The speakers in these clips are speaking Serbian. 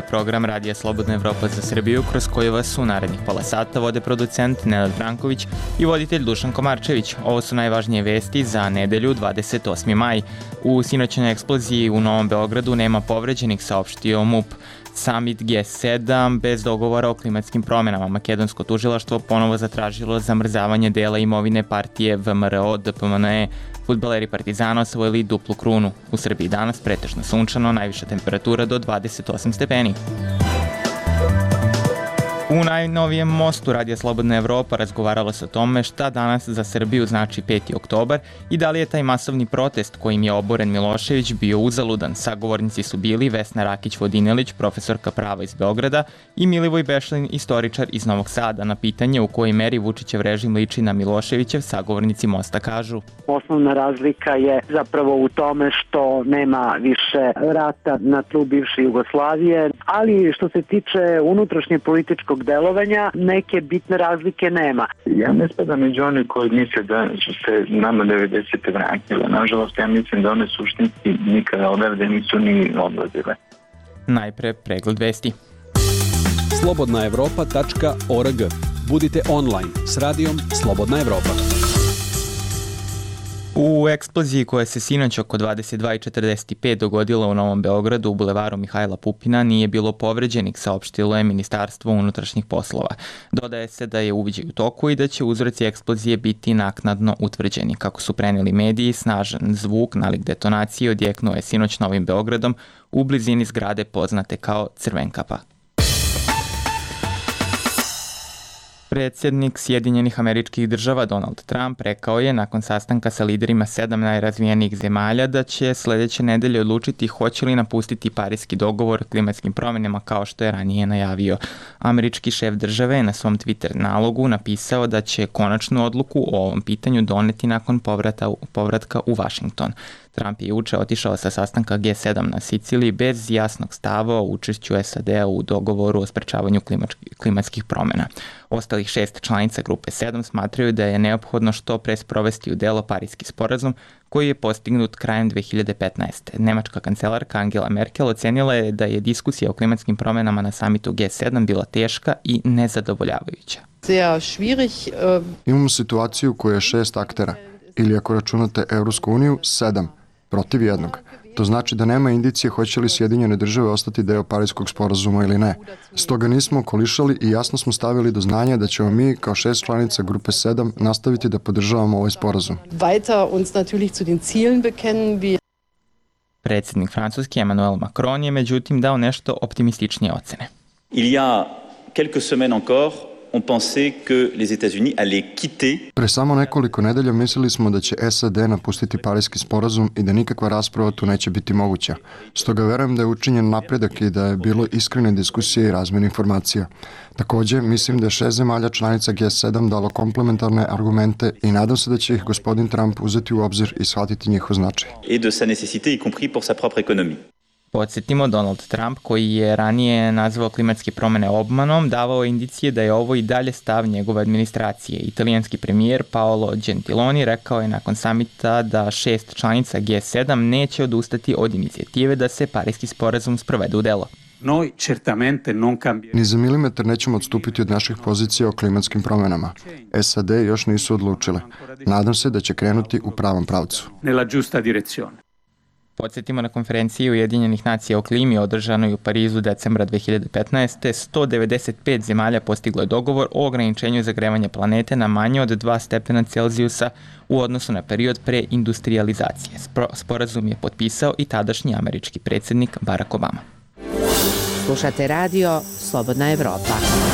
program Radija Slobodna Evropa za Srbiju, kroz koji vas u narednih pola sata vode producent Nenad Branković i voditelj Dušan Komarčević. Ovo su najvažnije vesti za nedelju 28. maj. U sinoćnoj eksploziji u Novom Beogradu nema povređenih, saopštio MUP. Summit G7 bez dogovora o klimatskim promenama. Makedonsko tužilaštvo ponovo zatražilo zamrzavanje dela imovine partije VMRO DPMNE. Fudbaleri Partizana osvojili duplu krunu. U Srbiji danas pretežno sunčano, najviša temperatura do 28 stepeni. U najnovijem mostu Radija Slobodna Evropa razgovaralo se o tome šta danas za Srbiju znači 5. oktobar i da li je taj masovni protest kojim je oboren Milošević bio uzaludan. Sagovornici su bili Vesna Rakić-Vodinelić, profesorka prava iz Beograda, i Milivoj Bešlin, istoričar iz Novog Sada. Na pitanje u kojoj meri Vučićev režim liči na Miloševićev, sagovornici mosta kažu: Osnovna razlika je zapravo u tome što nema više rata na tlu bivše Jugoslavije, ali što se tiče unutrašnje političkog delovanja, neke bitne razlike nema. Ja ne spadam među oni koji misle da su se nama 90. vratile. Nažalost, ja mislim da one suštinski nikada odavde nisu ni odlazile. Najpre pregled vesti. slobodnaevropa.org. Budite online s radijom Slobodna Evropa. U eksploziji koja se sinoć oko 22:45 dogodila u Novom Beogradu u bulevaru Mihajla Pupina nije bilo povređenih, saopštilo je Ministarstvo unutrašnjih poslova. Dodaje se da je uviđaj u toku i da će uzroci eksplozije biti naknadno utvrđeni. Kako su preneli mediji, snažan zvuk nalik detonacije odjeknuo je sinoć Novim Beogradom u blizini zgrade poznate kao Crvenkapa. Predsjednik Sjedinjenih Američkih Država Donald Trump rekao je nakon sastanka sa liderima 7 najrazvijenijih zemalja da će sledeće nedelje odlučiti hoće li napustiti Pariski dogovor o klimatskim promjenama kao što je ranije najavio. Američki šef države je na svom Twitter nalogu napisao da će konačnu odluku o ovom pitanju doneti nakon povratka u Washington. Trump je juče otišao sa sastanka G7 na Siciliji bez jasnog stava o učešću SAD-a u dogovoru o sprečavanju klimatskih promjena. Ostalih 6 članica grupe 7 smatraju da je neophodno što pre sprovesti u delo Pariski sporazum koji je postignut krajem 2015. Nemačka kancelarka Angela Merkel ocenila je da je diskusija o klimatskim promjenama na samitu G7 bila teška i nezadovoljavajuća. Imamo situaciju koja je 6 aktera, ili ako računate Evropsku uniju, 7 protiv jednog. To znači da nema indicije hoće li Sjedinjene države ostati deo Pariskog sporazuma ili ne. Stoga nismo okolišali i jasno smo stavili do znanja da ćemo mi, kao 6 članica grupe 7, nastaviti da podržavamo ovaj sporazum. Predsjednik Francuski Emmanuel Macron je međutim dao nešto optimističnije ocene. Il y a quelques semaines encore, on pensait que les États-Unis allaient quitter. Pre samo nekoliko nedelja mislili smo da će SAD napustiti Pariski sporazum i da nikakva rasprava tu neće biti moguća. Stoga verujem da je učinjen napredak i da je bilo iskrene diskusije i razmjene informacija. Takođe, mislim da je 6 zemalja članica G7 dalo komplementarne argumente i nadam se da će ih gospodin Trump uzeti u obzir i shvatiti njihov značaj. Et de sa nécessité, y compris pour sa propre économie. Podsjetimo, Donald Trump, koji je ranije nazvao klimatske promjene obmanom, davao indicije da je ovo i dalje stav njegove administracije. Italijanski premijer Paolo Gentiloni rekao je nakon samita da 6 članica G7 neće odustati od inicijative da se Pariski sporazum sprovede u delo. Ni za milimetar nećemo odstupiti od naših pozicija o klimatskim promjenama. SAD još nisu odlučile. Nadam se da će krenuti u pravom pravcu. Podsjetimo, na konferenciji Ujedinjenih nacija o klimi održanoj u Parizu decembra 2015. 195 zemalja postiglo je dogovor o ograničenju zagrevanja planete na manje od 2 stepena Celzijusa u odnosu na period pre industrializacije. Sporazum je potpisao i tadašnji američki predsjednik Barack Obama. Slušate radio Slobodna Evropa.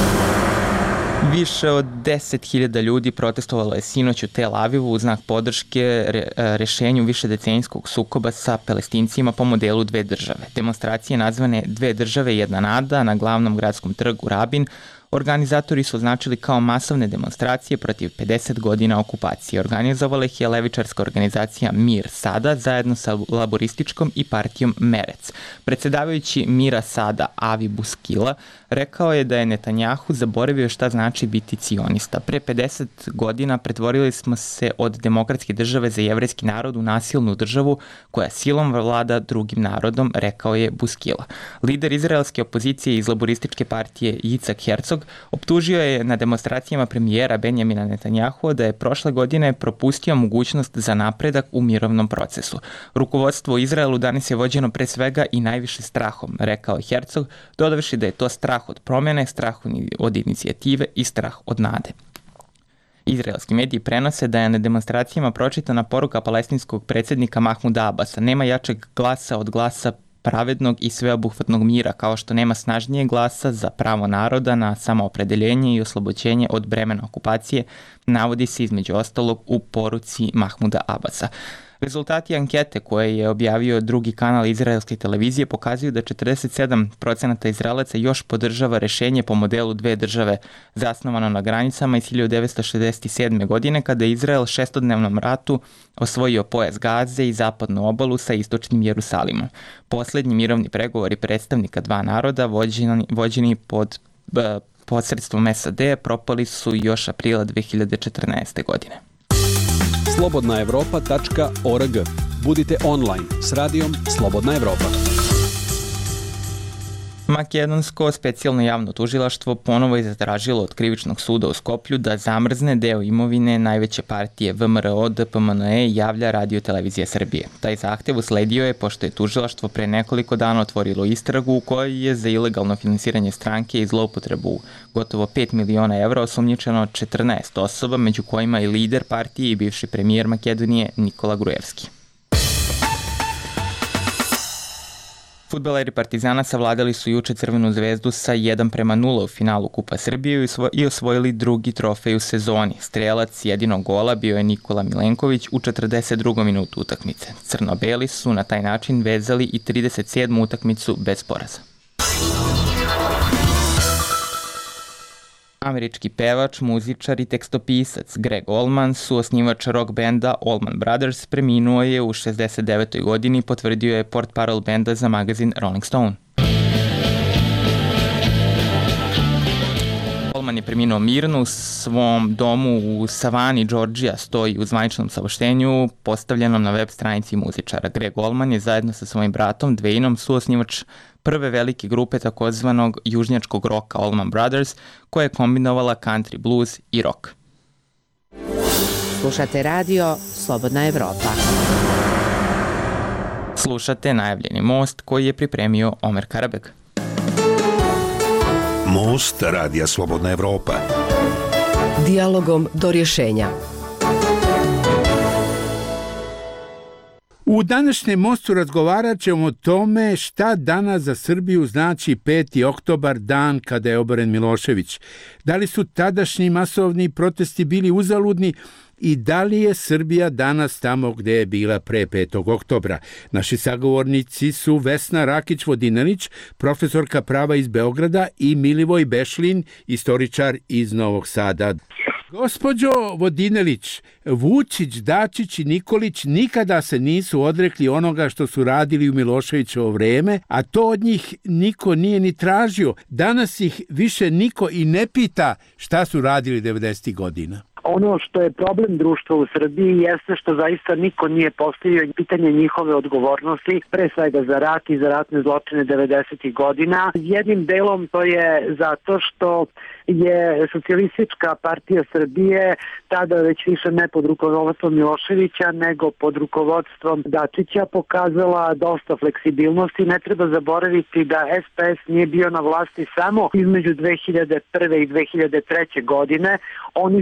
Više od 10.000 ljudi protestovalo je sinoć u Tel Avivu u znak podrške rešenju višedecenijskog sukoba sa Palestincima po modelu dve države. Demonstracije nazvane Dve države, jedna nada na glavnom gradskom trgu Rabin organizatori su označili kao masovne demonstracije protiv 50 godina okupacije. Organizovala ih je levičarska organizacija Mir Sada zajedno sa laborističkom i partijom Merec. Predsedavajući Mira Sada, Avi Buskila, rekao je da je Netanjahu zaboravio šta znači biti cionista. Pre 50 godina pretvorili smo se od demokratske države za jevrejski narod u nasilnu državu koja silom vlada drugim narodom, rekao je Buskila. Lider izraelske opozicije iz laborističke partije Yitzhak Herzog optužio je na demonstracijama premijera Benjamina Netanjahua da je prošle godine propustio mogućnost za napredak u mirovnom procesu. Rukovodstvo u Izraelu danas je vođeno pre svega i najviše strahom, rekao je Herzog, dodavši da je to strah od promjene, strah od inicijative i strah od nade. Izraelski mediji prenose da je na demonstracijama pročitana poruka palestinskog predsjednika Mahmuda Abasa: nema jačeg glasa od glasa pravednog i sveobuhvatnog mira, kao što nema snažnijeg glasa za pravo naroda na samoopredeljenje i oslobođenje od bremena okupacije, navodi se između ostalog u poruci Mahmuda Abasa. Rezultati ankete koje je objavio drugi kanal izraelske televizije pokazuju da 47% Izraelaca još podržava rešenje po modelu dve države zasnovano na granicama iz 1967. godine, kada je Izrael šestodnevnom ratu osvojio pojas Gaze i zapadnu obalu sa istočnim Jerusalimom. Poslednji mirovni pregovori predstavnika dva naroda vođeni pod posredstvom SAD propali su još aprila 2014. godine. slobodnaevropa.org. Budite online s radijom Slobodna Evropa. Makedonsko specijalno javno tužilaštvo ponovo je zatražilo od krivičnog suda u Skoplju da zamrzne deo imovine najveće partije VMRO DPMNE javlja Radio-televizija Srbije. Taj zahtev usledio je pošto je tužilaštvo pre nekoliko dana otvorilo istragu u kojoj je za ilegalno finansiranje stranke i zloupotrebu gotovo 5 miliona evra osumnjičeno 14 osoba, među kojima i lider partije i bivši premijer Makedonije Nikola Grujevski. Fudbaleri Partizana savladali su juče Crvenu zvezdu sa 1:0 u finalu Kupa Srbije i osvojili drugi trofej u sezoni. Strelac jedinog gola bio je Nikola Milenković u 42. minutu utakmice. Crno-beli su na taj način vezali i 37. utakmicu bez poraza. Američki pevač, muzičar i tekstopisac Greg Allman, suosnivač rock benda Allman Brothers, preminuo je u 69. godini, potvrdio je portparol benda za magazin Rolling Stone. Allman je preminuo mirno u svom domu u Savani, Georgija, stoji u zvaničnom saopštenju postavljenom na web stranici muzičara. Greg Allman je zajedno sa svojim bratom Dwayneom suosnivač prve velike grupe takozvanog južnjačkog roka Allman Brothers, koja je kombinovala country, blues i rock. Slušate radio Slobodna Evropa. Slušate najavljeni Most koji je pripremio Omer Karabek. Most radija Slobodna Evropa. Dijalogom do rješenja. U današnjem Mostu razgovarat ćemo o tome šta danas za Srbiju znači 5. oktobar, dan kada je oboren Milošević. Da li su tadašnji masovni protesti bili uzaludni i da li je Srbija danas tamo gde je bila pre 5. oktobra? Naši sagovornici su Vesna Rakić-Vodinelić, profesorka prava iz Beograda, i Milivoj Bešlin, istoričar iz Novog Sada. Gospođo Vodinelić, Vučić, Dačić i Nikolić nikada se nisu odrekli onoga što su radili u Miloševićevo vreme, a to od njih niko nije ni tražio. Danas ih više niko i ne pita šta su radili 90. godina. Ono što je problem društva u Srbiji jeste što zaista niko nije postavio pitanje njihove odgovornosti, pre svega za rat i za ratne zločine 90. godina. Jednim delom to je zato što je Socijalistička partija Srbije tada već više ne pod rukovodstvom Miloševića nego pod rukovodstvom Dačića pokazala dosta fleksibilnosti. Ne treba zaboraviti da SPS nije bio na vlasti samo između 2001. i 2003. godine. Oni su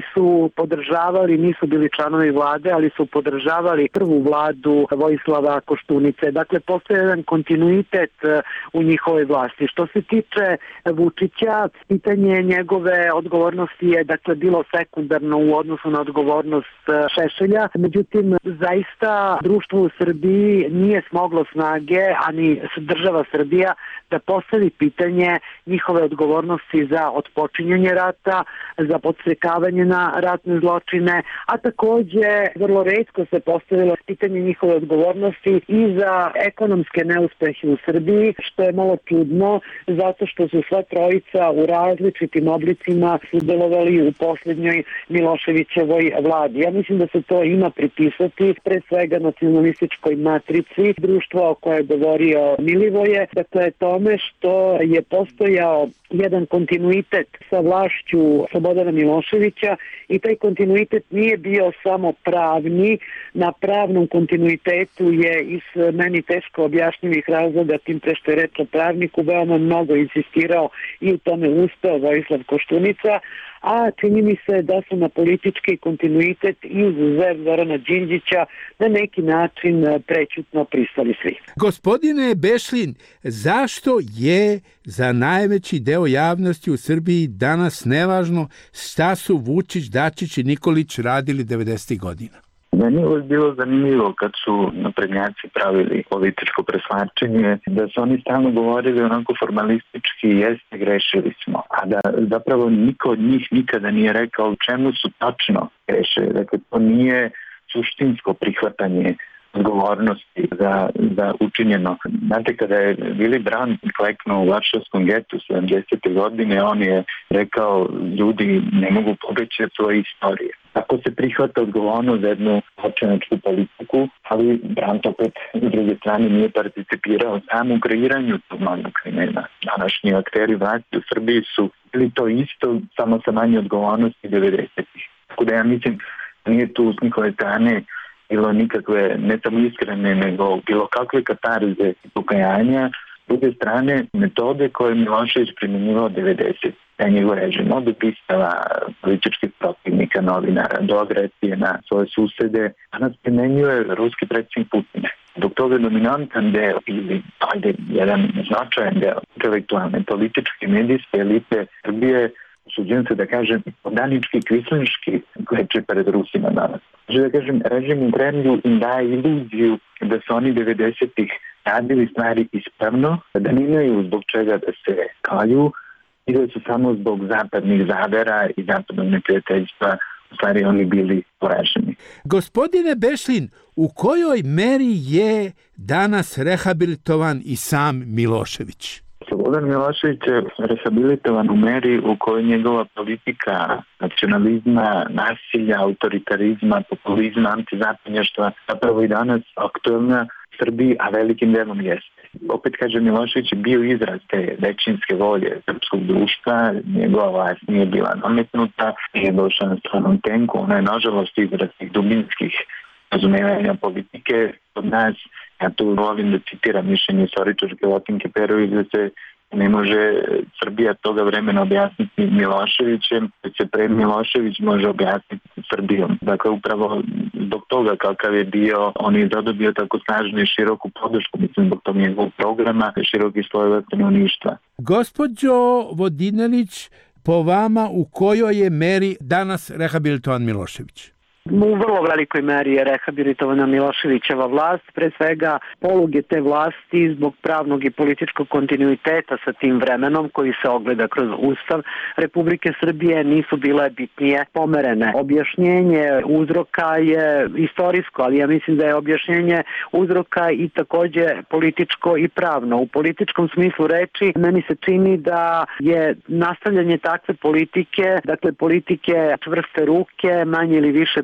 podržavali, nisu bili članovi vlade, ali su podržavali prvu vladu Vojislava Koštunice. Dakle, postoje jedan kontinuitet u njihovoj vlasti. Što se tiče Vučića, pitanje njegove odgovornosti je dakle bilo sekundarno u odnosu na odgovornost Šešelja. Međutim, zaista društvo u Srbiji nije smoglo snage, ani država Srbija, da postavi pitanje njihove odgovornosti za otpočinjanje rata, za podstrekavanje na ratne zločine, a takođe vrlo retko se postavilo pitanje njihove odgovornosti i za ekonomske neuspehe u Srbiji, što je malo čudno, zato što su sva trojica u različitim oblicima sudjelovali u poslednjoj Miloševićevoj vladi. Ja mislim da se to ima pripisati pre svega nacionalističkoj matrici društva o kojoj je govorio Milivoje, dakle tome što je postojao jedan kontinuitet sa vlašću Slobodana Miloševića i taj kontinuitet nije bio samo pravni. Na pravnom kontinuitetu je iz meni teško objašnjivih razloga, tim pre što je reč o pravniku, veoma mnogo insistirao i u tome uspeo Vojislav Koštunica, a čini mi se da su na politički kontinuitet i uzev Zorana Đinđića na neki način prećutno pristali svi. Gospodine Bešlin, zašto je za najveći deo javnosti u Srbiji danas nevažno šta su Vučić, Dačić i Nikolić radili 90. godina? Meni je bilo zanimljivo kad su naprednjaci pravili političko preslačenje, da su oni stalno govorili onako formalistički, jeste, grešili smo, a da zapravo niko od njih nikada nije rekao u čemu su tačno grešili. Dakle, to nije suštinsko prihvatanje odgovornosti za učinjeno. Znate, kada je Willy Brandt kleknuo u Varšavskom getu 70. godine, on je rekao, ljudi ne mogu pobeći od svoje istorije. Tako se prihvata odgovornost za jednu zločinačku politiku, ali Brandt opet s druge strane nije participirao samo u kreiranju tog novog krimena. Današnji akteri vlasti u Srbiji su bili to isto, samo sa manje odgovornosti 90-ih. Tako da ja mislim, nije tu s njihove strane bilo nikakve, ne samo iskrene, nego bilo kakve katarze i pokajanja. S druge strane, metode koje Milošević primjenjivao 90. na njegov režim, od ubistava političkih protivnika, novinara, do agresije na svoje susede, danas primenjuje ruski predsjednik Putin. Dok toga dominantan deo ili jedan značajan deo intelektualne, političke, medijske elite Srbije, usuđujem se da kažem, podanički, kvislinški kleče pred Rusima danas. Da kažem, režim u Kremlju im daje iluziju da su oni 90-ih radili stvari ispravno, da nemaju zbog čega da se kalju i da su samo zbog zapadnih zavera i zapadnog neprijateljstva u stvari oni bili poraženi. Gospodine Bešlin, u kojoj meri je danas rehabilitovan i sam Milošević? Slobodan Milošević je rehabilitovan u meri u kojoj njegova politika nacionalizma, nasilja, autoritarizma, populizma, antizapadnjaštva zapravo i danas aktuelna Srbiji, a velikim delom jeste. Opet kažem, Milošević je bio izraz te većinske volje srpskog društva, njegova vlast nije bila nametnuta, nije došla na stranom tenku, ona je nažalost izraz tih dubinskih razumevanja politike od nas. Ja tu volim da citiram mišljenje istoričarke Lotinke Perović da se ne može Srbija toga vremena objasniti Miloševićem, već se pre Milošević može objasniti Srbijom. Dakle, upravo zbog toga kakav je bio, on je zadobio tako snažnu i široku podršku, mislim, zbog tog njegovog programa, široki slojeva stanovništva. Gospođo Vodinelić, po vama u kojoj je meri danas rehabilitovan Milošević? U vrlo velikoj meri je rehabilitovana Miloševićeva vlast, pre svega poluge te vlasti zbog pravnog i političkog kontinuiteta sa tim vremenom koji se ogleda kroz Ustav Republike Srbije nisu bile bitnije pomerene. Objašnjenje uzroka je istorijsko, ali ja mislim da je objašnjenje uzroka i takođe političko i pravno. U političkom smislu reči meni se čini da je nastavljanje takve politike, dakle politike čvrste ruke, manje ili više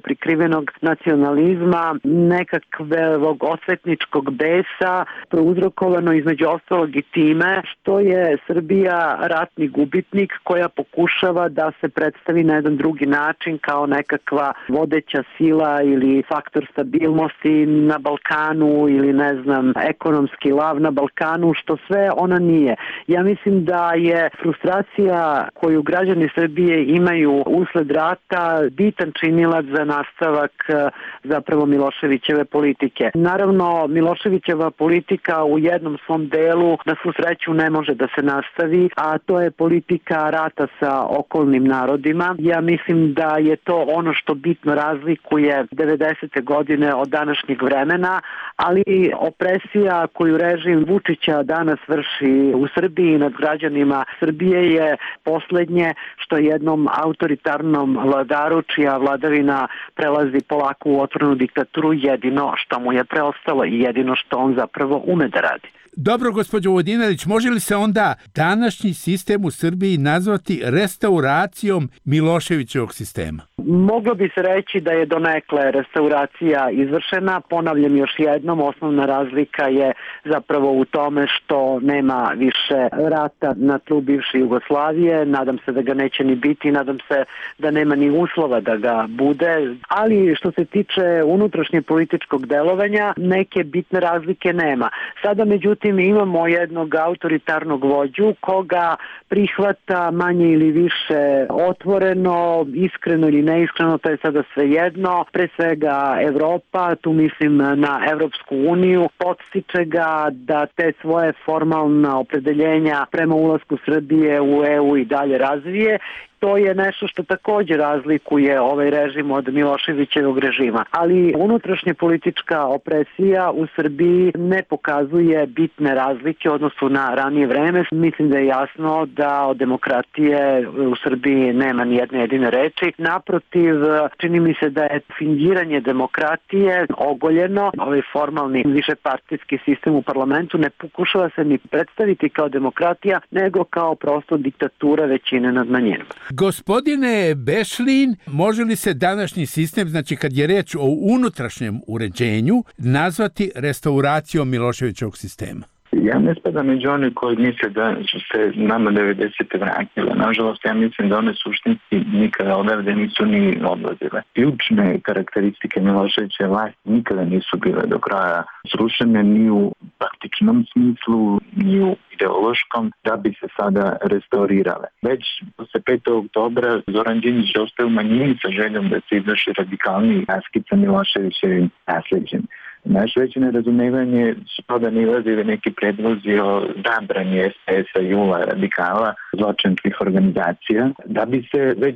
prikrivenog nacionalizma, nekakvog osvetničkog besa, prouzrokovano između ostalog i time što je Srbija ratni gubitnik koja pokušava da se predstavi na jedan drugi način kao nekakva vodeća sila ili faktor stabilnosti na Balkanu ili ekonomski lav na Balkanu, što sve ona nije. Ja mislim da je frustracija koju građani Srbije imaju usled rata bitan činilac za nastavak zapravo Miloševićeve politike. Naravno, Miloševićeva politika u jednom svom delu na svu sreću ne može da se nastavi, a to je politika rata sa okolnim narodima. Ja mislim da je to ono što bitno razlikuje 90. godine od današnjeg vremena, ali opresija koju režim Vučića danas vrši u Srbiji nad građanima Srbije je poslednje što jednom autoritarnom vladaru, čija vladavina prelazi polako u otvorenu diktaturu, jedino što mu je preostalo i jedino što on zapravo ume da radi. Dobro, gospođo Vodinelić, može li se onda današnji sistem u Srbiji nazvati restauracijom Miloševićevog sistema? Moglo bi se reći da je donekle restauracija izvršena. Ponavljam još jednom, osnovna razlika je zapravo u tome što nema više rata na tlu bivše Jugoslavije. Nadam se da ga neće ni biti, nadam se da nema ni uslova da ga bude. Ali što se tiče unutrašnje političkog delovanja, neke bitne razlike nema. Sada međutim imamo jednog autoritarnog vođu koga prihvata manje ili više otvoreno, iskreno ili neiskreno, to je sada svejedno. Pre svega Evropa, tu mislim na Evropsku uniju, podstiče ga da te svoje formalna opredeljenja prema ulasku Srbije u EU i dalje razvije. To je nešto što također razlikuje ovaj režim od Miloševićevog režima. Ali unutrašnja politička opresija u Srbiji ne pokazuje bitne razlike u odnosu na ranije vreme. Mislim da je jasno da od demokratije u Srbiji nema ni jedne jedine reči. Naprotiv, čini mi se da je fingiranje demokratije ogoljeno. Ovaj formalni višepartijski sistem u parlamentu ne pokušava se ni predstaviti kao demokratija, nego kao prosto diktatura većine nad manjinom. Gospodine Bešlin, može li se današnji sistem, znači kad je reč o unutrašnjem uređenju, nazvati restauracijom Miloševićevog sistema? Ja ne spadam među one koji misle da su se nama 90. vratile. Nažalost, ja mislim da one suštinski nikada odavde nisu ni odlazile. Ključne karakteristike Miloševićeve vlasti nikada nisu bile do kraja srušene ni u praktičnom smislu, ni u ideološkom, da bi se sada restaurirale. Već posle 5. oktobra Zoran Đinđić ostaje u manjini sa željom da se izvrši radikalni raskid sa Miloševićevim nasleđem. Naše veće nerazumevanje su to da nilazili neki predlozi o zabrani SPS-a, JUL-a, radikala, zločinačkih organizacija, da bi se već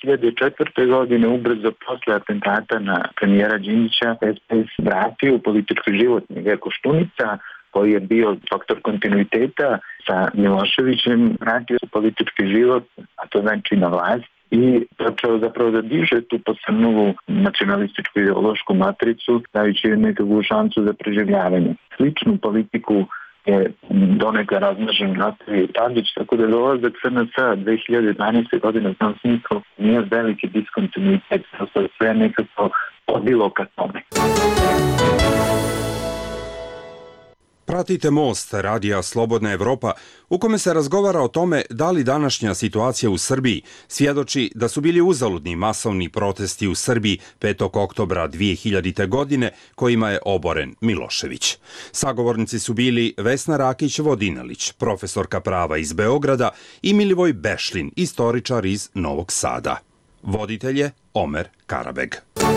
2004. godine ubrzo posle atentata na premijera Đinđića SPS vratio u politički život. Miguel Koštunica, koji je bio faktor kontinuiteta sa Miloševićem, vratio se politički život, a to znači na vlast, i počeo zapravo da diže tu posebnu nacionalističku ideološku matricu, dajući nekakvu šansu za preživljavanje. Sličnu politiku je donekle razmažen nastavio Tadić, tako da dolazak SNS 2012. godine u tom smislu nije veliki diskontinuitet, sve nekako odilo ka tome. Pratite Most, radija Slobodna Evropa, u kome se razgovara o tome da li današnja situacija u Srbiji svjedoči da su bili uzaludni masovni protesti u Srbiji 5. oktobra 2000. godine kojima je oboren Milošević. Sagovornici su bili Vesna Rakić-Vodinelić, profesorka prava iz Beograda, i Milivoj Bešlin, istoričar iz Novog Sada. Voditelj je Omer Karabeg.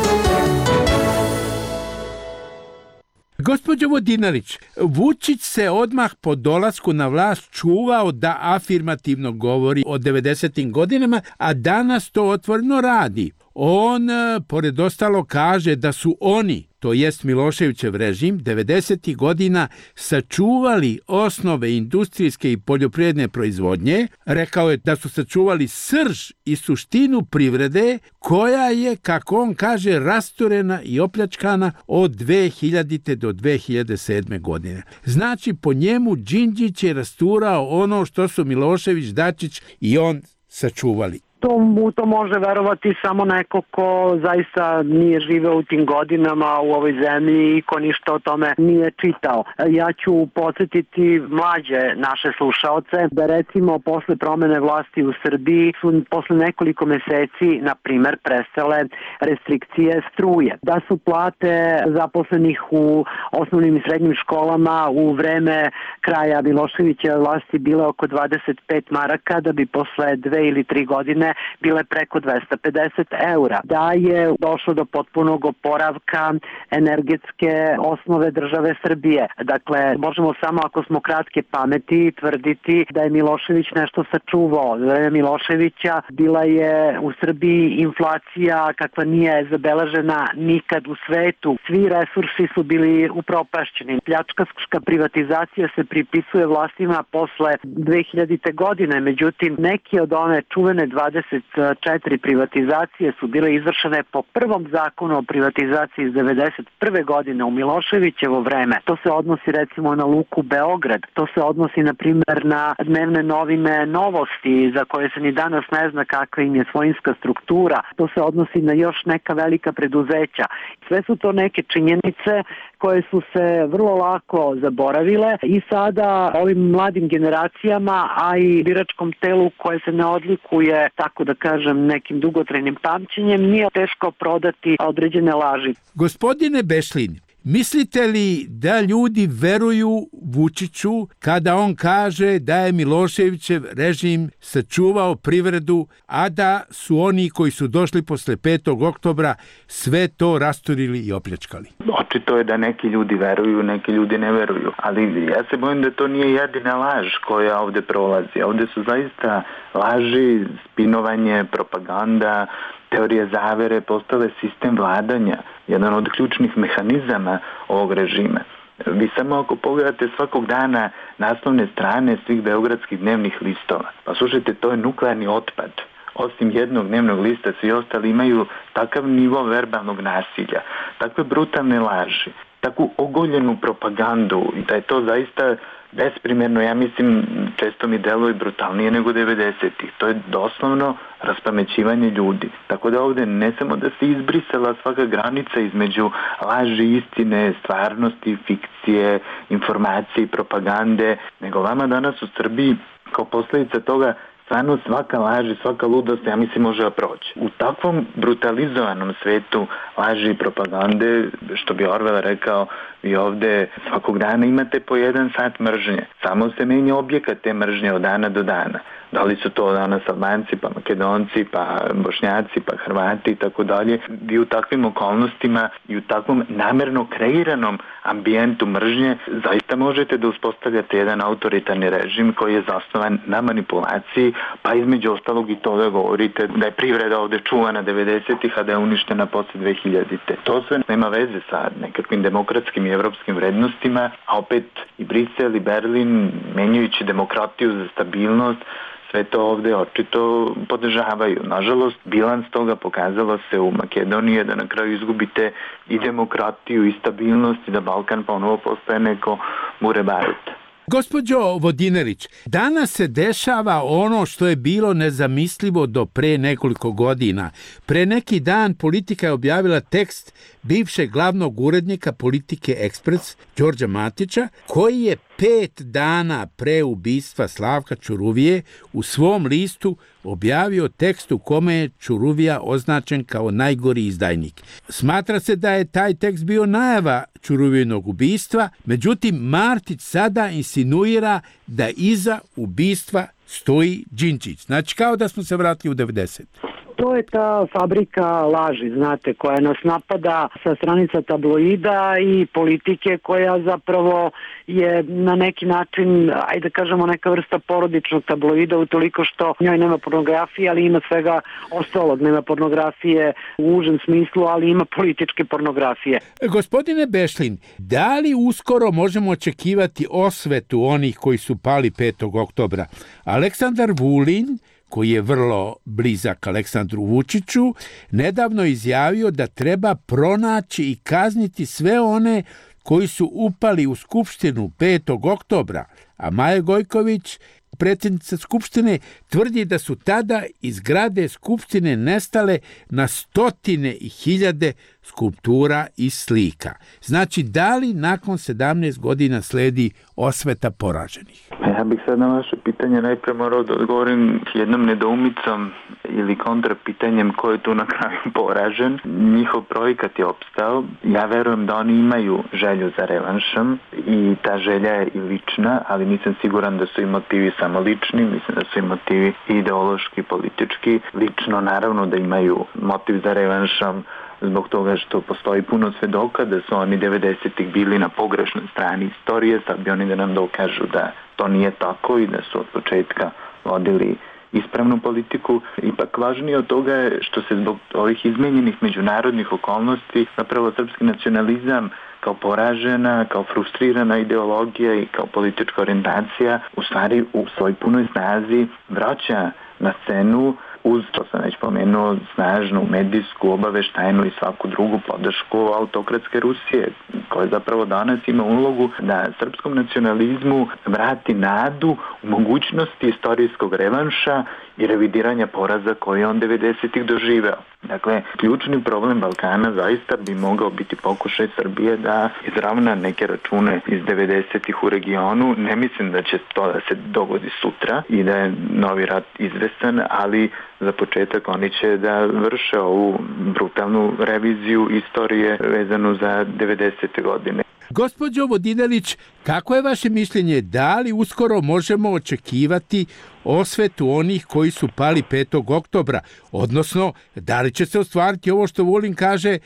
Gospođo Vodinelić, Vučić se odmah po dolasku na vlast čuvao da afirmativno govori o 90. godinama, a danas to otvoreno radi. On, pored ostalo, kaže da su oni, to jest Miloševićev režim, 90. godina sačuvali osnove industrijske i poljoprivredne proizvodnje. Rekao je da su sačuvali srž i suštinu privrede koja je, kako on kaže, rasturena i opljačkana od 2000. do 2007. godine. Znači, po njemu Đinđić je rasturao ono što su Milošević, Dačić i on sačuvali. U to može verovati samo neko ko zaista nije živeo u tim godinama u ovoj zemlji i ko ništa o tome nije čitao. Ja ću podsjetiti mlađe naše slušaoce da recimo posle promene vlasti u Srbiji su posle nekoliko meseci, na primer, prestale restrikcije struje. Da su plate zaposlenih u osnovnim i srednjim školama u vreme kraja Miloševićeve vlasti bile oko 25 maraka, da bi posle 2 ili 3 godine bile preko 250 eura. Da je došlo do potpunog oporavka energetske osnove države Srbije. Dakle, možemo samo ako smo kratke pameti tvrditi da je Milošević nešto sačuvao. Za vreme Miloševića bila je u Srbiji inflacija kakva nije zabeležena nikad u svetu. Svi resursi su bili upropašćeni. Pljačkaška privatizacija se pripisuje vlastima posle 2000. godine, međutim neki od one čuvene 24 privatizacije su bile izvršene po prvom zakonu o privatizaciji iz 1991. godine u Miloševićevo vreme. To se odnosi recimo na Luku Beograd, to se odnosi na primjer na dnevne novine Novosti za koje se ni danas ne zna kakva im je svojinska struktura, to se odnosi na još neka velika preduzeća. Sve su to neke činjenice koje su se vrlo lako zaboravile i sada ovim mladim generacijama, a i biračkom telu koje se ne odlikuje, tako da kažem, nekim dugotrajnim pamćenjem, nije teško prodati određene laži. Gospodine Bešlin, mislite li da ljudi veruju Vučiću kada on kaže da je Miloševićev režim sačuvao privredu, a da su oni koji su došli posle 5. oktobra sve to rasturili i opljačkali? Očito je da neki ljudi veruju, neki ljudi ne veruju, ali ja se bojim da to nije jedina laž koja ovde prolazi. Ovde su zaista laži, spinovanje, propaganda, teorije zavere postale sistem vladanja, jedan od ključnih mehanizama ovog režima. Vi samo ako pogledate svakog dana naslovne strane svih beogradskih dnevnih listova, pa slušajte, to je nuklearni otpad. Osim jednog dnevnog lista, svi ostali imaju takav nivo verbalnog nasilja, takve brutalne laži, takvu ogoljenu propagandu, da je to zaista besprimerno, ja mislim, često mi deluje brutalnije nego 90-ih. To je doslovno raspamećivanje ljudi. Tako da ovde ne samo da se izbrisala svaka granica između laži, istine, stvarnosti, fikcije, informacije i propagande, nego vama danas u Srbiji kao posledica toga stvarno svaka laž i svaka ludost, ja mislim, može da proći. U takvom brutalizovanom svetu laži i propagande, što bi Orwell rekao, vi ovde svakog dana imate po 1 sat mržnje. Samo se menja objekat te mržnje od dana do dana. Da li su to danas Albanci, pa Makedonci, pa Bošnjaci, pa Hrvati i tako dalje. Vi u takvim okolnostima i u takvom namerno kreiranom ambijentu mržnje zaista možete da uspostavljate jedan autoritarni režim koji je zasnovan na manipulaciji, pa između ostalog i to da govorite da je privreda ovde čuvana 90-ih, a da je uništena posle 2000-te. To sve nema veze sa nekakvim demokratskim i evropskim vrednostima, a opet i Brisel i Berlin, menjajući demokratiju za stabilnost, sve to ovde očito podržavaju. Nažalost, bilans toga pokazalo se u Makedoniji da na kraju izgubite i demokratiju i stabilnost i da Balkan ponovo postaje neko bure baruta. Gospođo Vodinelić, danas se dešava ono što je bilo nezamislivo do pre nekoliko godina. Pre neki dan Politika je objavila tekst bivšeg glavnog urednika Politike Ekspres, Đorđa Matića, koji je 5 dana pre ubistva Slavka Ćuruvije u svom listu objavio tekst u kome je Ćuruvija označen kao najgori izdajnik. Smatra se da je taj tekst bio najava Ćuruvijinog ubistva, međutim Martić sada insinuira da iza ubistva stoji Đinđić. Znači kao da smo se vratili u 90. To je ta fabrika laži, znate, koja nas napada sa stranica tabloida i Politike, koja zapravo je na neki način, ajde kažemo, neka vrsta porodičnog tabloida, utoliko što njoj nema pornografije, ali ima svega ostalog. Nema pornografije u užem smislu, ali ima političke pornografije. Gospodine Bešlin, da li uskoro možemo očekivati osvetu onih koji su pali 5. oktobra? Aleksandar Vulin, koji je vrlo blizak Aleksandru Vučiću, nedavno izjavio da treba pronaći i kazniti sve one koji su upali u Skupštinu 5. oktobra, a Maja Gojković Predsjednica Skupštine tvrdi da su tada iz zgrade Skupštine nestale na stotine i hiljade skulptura i slika. Znači, da li nakon 17 godina sledi osveta poraženih? Ja bih sad na vaše pitanje najpre morao da odgovorim jednom nedoumicom ili kontrapitanjem ko je tu na kraju poražen. Njihov projekat je opstao. Ja verujem da oni imaju želju za revanšom i ta želja je i lična, ali nisam siguran da su i motivi samo lični. Mislim da su i motivi ideološki, politički. Lično naravno da imaju motiv za revanšom zbog toga što postoji puno svedoka da su oni 90-ih bili na pogrešnoj strani istorije, sad bi oni da nam dokažu da to nije tako i da su od početka vodili ispravnu politiku. Ipak važnije od toga je što se zbog ovih izmenjenih međunarodnih okolnosti zapravo srpski nacionalizam kao poražena, kao frustrirana ideologija i kao politička orijentacija u stvari u svoj punoj snazi vraća na scenu uz, to sam već pomenuo, snažnu medijsku, obaveštajnu i svaku drugu podršku autokratske Rusije, koja zapravo danas ima ulogu da srpskom nacionalizmu vrati nadu u mogućnosti istorijskog revanša i revidiranja poraza koje on 90-ih doživeo. Dakle, ključni problem Balkana zaista bi mogao biti pokušaj Srbije da izravna neke račune iz 90-ih u regionu. Ne mislim da će to da se dogodi sutra i da je novi rat izvestan, ali za početak oni će da vrše ovu brutalnu reviziju istorije vezanu za 90. godine. Gospođo Vodinelić, kako je vaše mišljenje? Da li uskoro možemo očekivati osvetu onih koji su pali 5. oktobra? Odnosno, da li će se ostvariti ovo što Vulin kaže,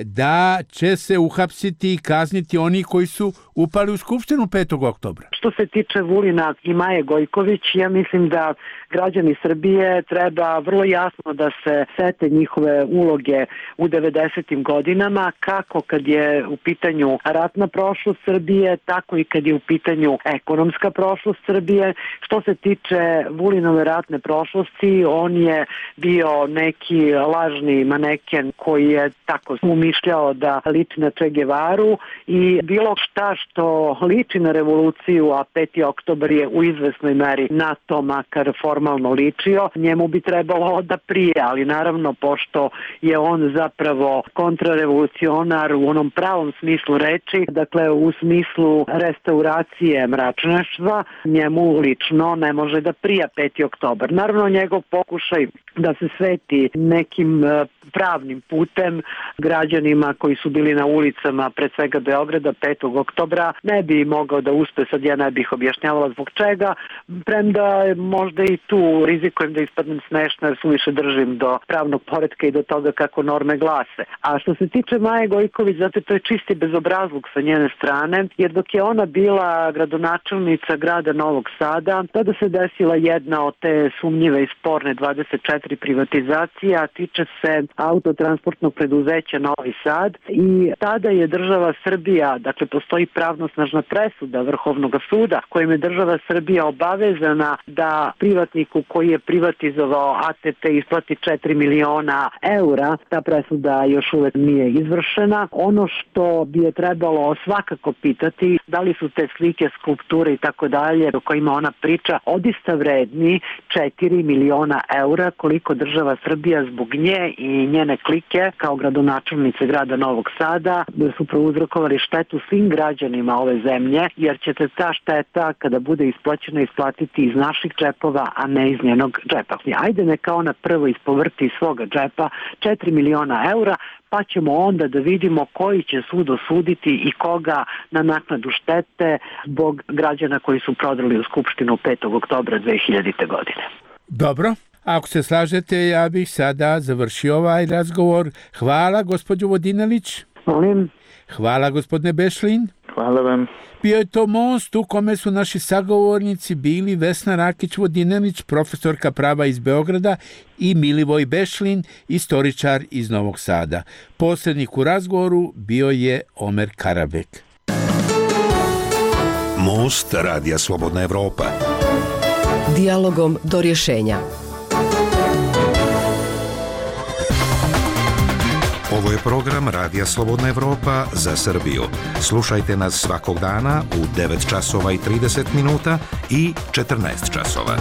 da će se uhapsiti i kazniti oni koji su upali u Skupštinu 5. oktobra? Što se tiče Vulina i Maje Gojković, ja mislim da građani Srbije treba vrlo jasno da se sete njihove uloge u 90. godinama, kako kad je u pitanju ratna prošlost Srbije, tako i kad je u pitanju ekonomska prošlost Srbije. Što se tiče Vulinove ratne prošlosti, on je bio neki lažni maneken koji je tako umišljao da liči na Che Guevaru i bilo šta što liči na revoluciju, a 5. oktobar je u izvesnoj meri na to makar formalno ličio, njemu bi trebalo da prije, ali naravno pošto je on zapravo kontrarevolucionar u onom pravom smislu reči, dakle u smislu restauracije mračnjaštva, njemu lično ne može da prija 5. oktobar. Naravno njegov pokušaj da se sveti nekim pravnim putem građanima koji su bili na ulicama pred svega Beograda 5. oktobra ne bi mogao da uspe, sad ja ne bih objašnjavala zbog čega, premda možda i tu rizikujem da ispadnem smešna jer suviše držim do pravnog poretka i do toga kako norme glase. A što se tiče Maje Gojković, zato to je čisti bezobrazluk sa njene strane, jer dok je ona bila gradonačelnica grada Novog Sada, tada se desila jedna od te sumnjive i sporne 24 privatizacije, a tiče se autotransportnog preduzeća Novi Sad i tada je država Srbija, dakle postoji pravnosnažna presuda Vrhovnog suda kojim je država Srbija obavezana da privatniku koji je privatizovao ATP isplati 4 miliona eura. Ta presuda još uvek nije izvršena. Ono što bi je trebalo svakako pitati, da li su te slike, skulpture i tako dalje o kojima ona priča odista vredni 4 miliona eura, koliko država Srbija zbog nje i njene klike kao gradonačelnice grada Novog Sada su prouzrokovali štetu svim građanima ove zemlje, jer ćete ta šteta kada bude isplaćena isplatiti iz naših džepova, a ne iz njenog džepa. Ajde neka ona prvo ispovrti iz svoga džepa 4 miliona eura, pa ćemo onda da vidimo koji će sud osuditi i koga na naknadu štete zbog građana koji su prodali u Skupštinu 5. oktobra 2000. godine. Dobro. Ako se slažete, ja bih sada završio ovaj razgovor. Hvala, gospođo Vodinelić. Molim. Hvala, gospodine Bešlin. Hvala vam. Bio je to most u kome su naši sagovornici bili Vesna Rakić-Vodinelić, profesorka prava iz Beograda, i Milivoj Bešlin, istoričar iz Novog Sada. Posrednik u razgovoru bio je Omer Karabek. Most Radija Slobodna Evropa. Dijalogom do rješenja. Ovo je program Radija Slobodna Evropa za Srbiju. Slušajte nas svakog dana u 9 časova i 30 minuta i 14 časova.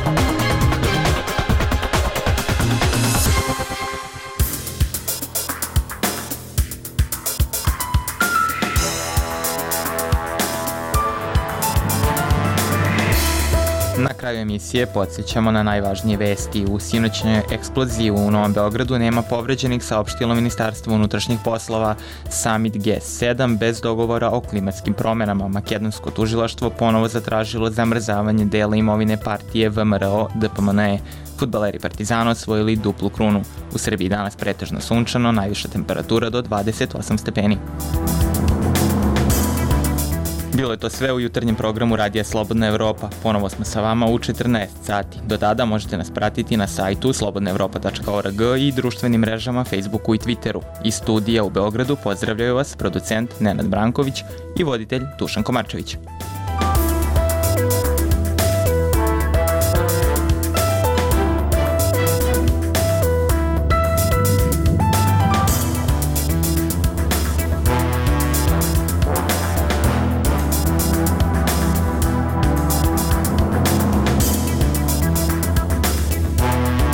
Na kraju emisije podsjećamo na najvažnije vesti. U sinoćnoj eksploziji u Novom Beogradu nema povređenih, saopštilo Ministarstvo unutrašnjih poslova. Summit G7 bez dogovora o klimatskim promenama. Makedonsko tužilaštvo ponovo zatražilo zamrzavanje dela imovine partije VMRO DPMNE. Fudbaleri Partizana osvojili duplu krunu. U Srbiji danas pretežno sunčano, najviša temperatura do 28 stepeni. Bilo je to sve u jutarnjem programu Radija Slobodna Evropa. Ponovo smo sa vama u 14 sati. Do tada možete nas pratiti na sajtu slobodnaevropa.org i društvenim mrežama Facebooku i Twitteru. Iz studija u Beogradu pozdravljaju vas producent Nenad Branković i voditelj Dušan Komarčević.